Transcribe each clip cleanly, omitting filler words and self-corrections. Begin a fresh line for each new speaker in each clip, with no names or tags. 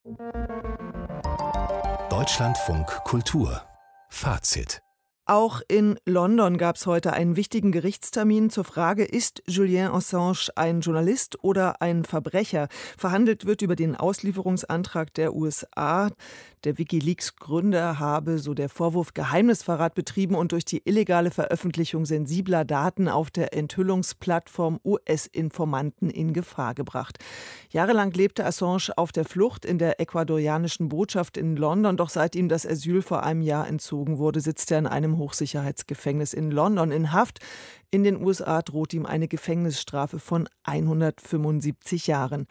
Deutschlandfunk Kultur Fazit.
Auch in London gab es heute einen wichtigen Gerichtstermin zur Frage, ist Julian Assange ein Journalist oder ein Verbrecher? Verhandelt wird über den Auslieferungsantrag der USA. Der WikiLeaks-Gründer habe, so der Vorwurf, Geheimnisverrat betrieben und durch die illegale Veröffentlichung sensibler Daten auf der Enthüllungsplattform US-Informanten in Gefahr gebracht. Jahrelang lebte Assange auf der Flucht in der ecuadorianischen Botschaft in London, doch seit ihm das Asyl vor einem Jahr entzogen wurde, sitzt er in einem Hochsicherheitsgefängnis in London in Haft. In den USA droht ihm eine Gefängnisstrafe von 175 Jahren.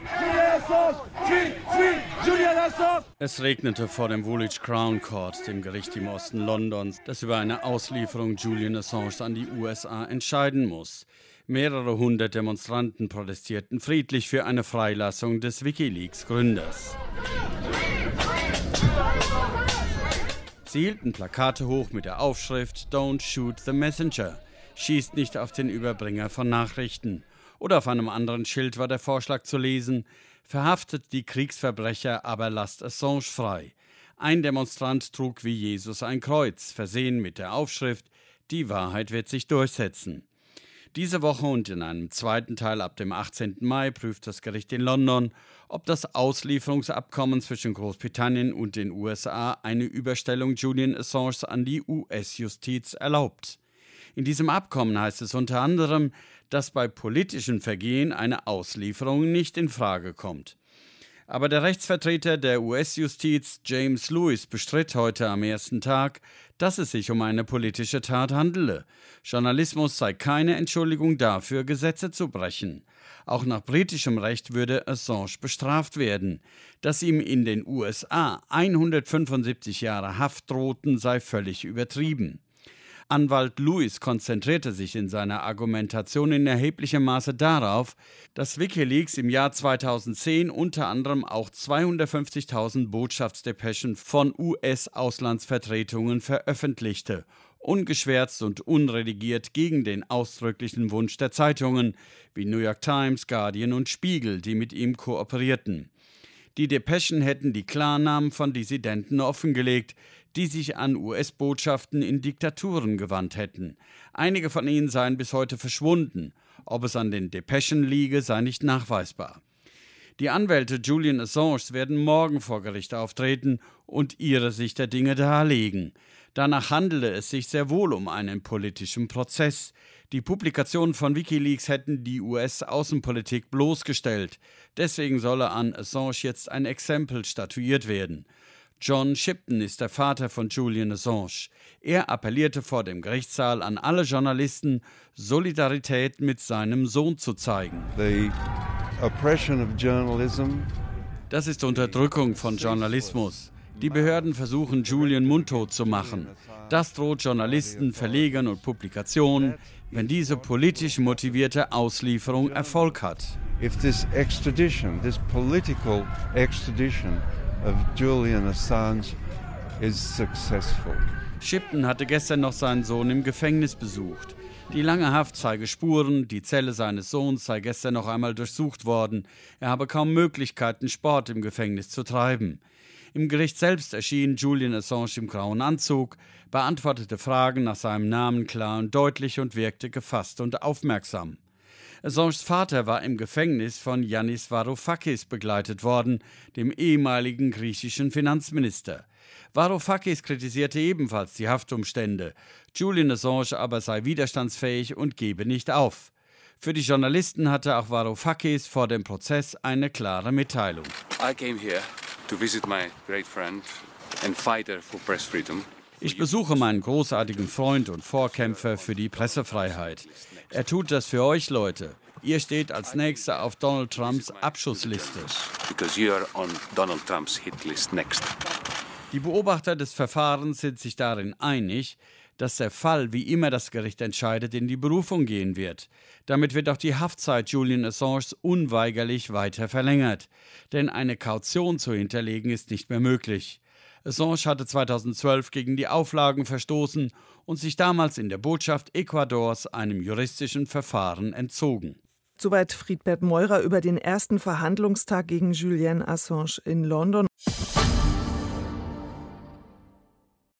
Es regnete vor dem Woolwich Crown Court, dem Gericht im Osten Londons, das über eine Auslieferung Julian Assange an die USA entscheiden muss. Mehrere hundert Demonstranten protestierten friedlich für eine Freilassung des WikiLeaks-Gründers. Sie hielten Plakate hoch mit der Aufschrift "Don't shoot the messenger", schießt nicht auf den Überbringer von Nachrichten. Oder auf einem anderen Schild war der Vorschlag zu lesen: Verhaftet die Kriegsverbrecher, aber lasst Assange frei. Ein Demonstrant trug wie Jesus ein Kreuz, versehen mit der Aufschrift "Die Wahrheit wird sich durchsetzen". Diese Woche und in einem zweiten Teil ab dem 18. Mai prüft das Gericht in London, ob das Auslieferungsabkommen zwischen Großbritannien und den USA eine Überstellung Julian Assange an die US-Justiz erlaubt. In diesem Abkommen heißt es unter anderem, dass bei politischen Vergehen eine Auslieferung nicht in Frage kommt. Aber der Rechtsvertreter der US-Justiz, James Lewis, bestritt heute am ersten Tag, dass es sich um eine politische Tat handele. Journalismus sei keine Entschuldigung dafür, Gesetze zu brechen. Auch nach britischem Recht würde Assange bestraft werden. Dass ihm in den USA 175 Jahre Haft drohten, sei völlig übertrieben. Anwalt Lewis konzentrierte sich in seiner Argumentation in erheblichem Maße darauf, dass WikiLeaks im Jahr 2010 unter anderem auch 250.000 Botschaftsdepeschen von US-Auslandsvertretungen veröffentlichte, ungeschwärzt und unredigiert gegen den ausdrücklichen Wunsch der Zeitungen wie New York Times, Guardian und Spiegel, die mit ihm kooperierten. Die Depeschen hätten die Klarnamen von Dissidenten offengelegt, die sich an US-Botschaften in Diktaturen gewandt hätten. Einige von ihnen seien bis heute verschwunden. Ob es an den Depeschen liege, sei nicht nachweisbar. Die Anwälte Julian Assange werden morgen vor Gericht auftreten und ihre Sicht der Dinge darlegen. Danach handele es sich sehr wohl um einen politischen Prozess. Die Publikationen von WikiLeaks hätten die US-Außenpolitik bloßgestellt. Deswegen solle an Assange jetzt ein Exempel statuiert werden. John Shipton ist der Vater von Julian Assange. Er appellierte vor dem Gerichtssaal an alle Journalisten, Solidarität mit seinem Sohn zu zeigen. Das ist Unterdrückung von Journalismus. Die Behörden versuchen, Julian mundtot zu machen. Das droht Journalisten, Verlegern und Publikationen, wenn diese politisch motivierte Auslieferung Erfolg hat.
If this political extradition of Julian Assange is successful.
Shipton hatte gestern noch seinen Sohn im Gefängnis besucht. Die lange Haft zeige Spuren, die Zelle seines Sohns sei gestern noch einmal durchsucht worden. Er habe kaum Möglichkeiten, Sport im Gefängnis zu treiben. Im Gericht selbst erschien Julian Assange im grauen Anzug, beantwortete Fragen nach seinem Namen klar und deutlich und wirkte gefasst und aufmerksam. Assanges Vater war im Gefängnis von Yannis Varoufakis begleitet worden, dem ehemaligen griechischen Finanzminister. Varoufakis kritisierte ebenfalls die Haftumstände. Julian Assange aber sei widerstandsfähig und gebe nicht auf. Für die Journalisten hatte auch Varoufakis vor dem Prozess eine klare Mitteilung.
I came here to visit my great friend and fighter for press freedom.
Ich besuche meinen großartigen Freund und Vorkämpfer für die Pressefreiheit. Er tut das für euch, Leute. Ihr steht als Nächster auf Donald Trumps Abschussliste.
Because you are on Donald Trump's hit list next.
Die Beobachter des Verfahrens sind sich darin einig, dass der Fall, wie immer das Gericht entscheidet, in die Berufung gehen wird. Damit wird auch die Haftzeit Julian Assange unweigerlich weiter verlängert. Denn eine Kaution zu hinterlegen ist nicht mehr möglich. Assange hatte 2012 gegen die Auflagen verstoßen und sich damals in der Botschaft Ecuadors einem juristischen Verfahren entzogen.
Soweit Friedbert Meurer über den ersten Verhandlungstag gegen Julian Assange in London.